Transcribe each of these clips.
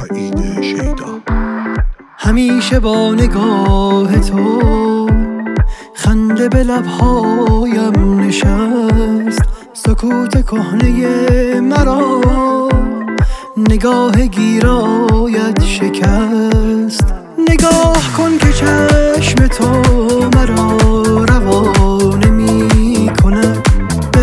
سعید شیدا. همیشه با نگاه تو خنده به لبهایم نشست، سکوت کهنه مرا نگاه گیرایت شکست. نگاه کن که چشم تو مرا روانه می کند به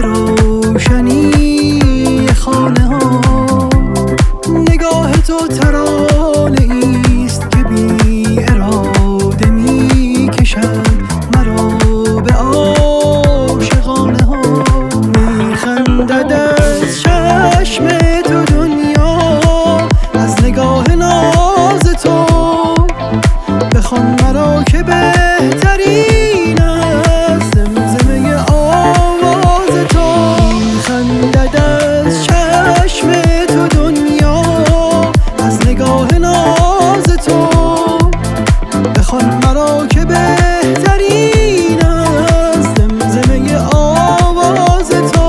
روشنی خانه ها. نگاه تو ترانه ایست که بی اراده می کشد مرا به عاشقانه ها. می خندد از چشم تو دنیا، از نگاه ناز تو بخوان مرا که بهترین است زمزمه آواز تو. می خندد از چشم تو دنیا، از نگاه ناز تو بخوان مرا که بهترین است زمزمه آواز تو.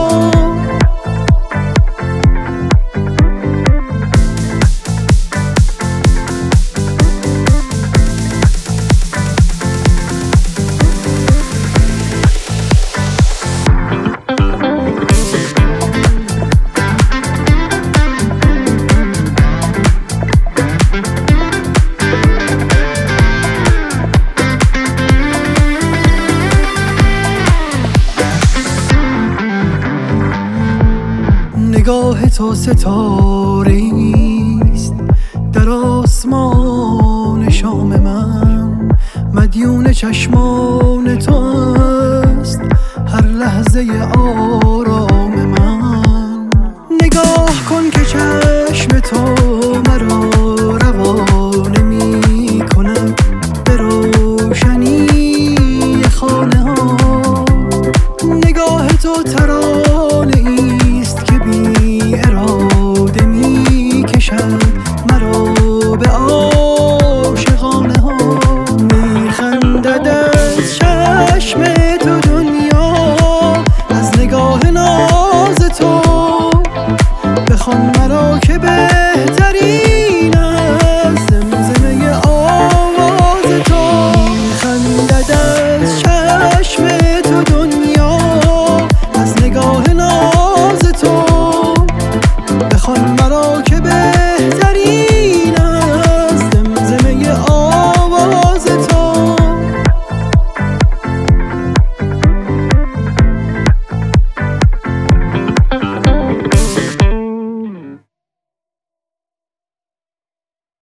نگاه تو ستاره‌ایست در آسمان شام من، مدیون چشمان تو است هر لحظه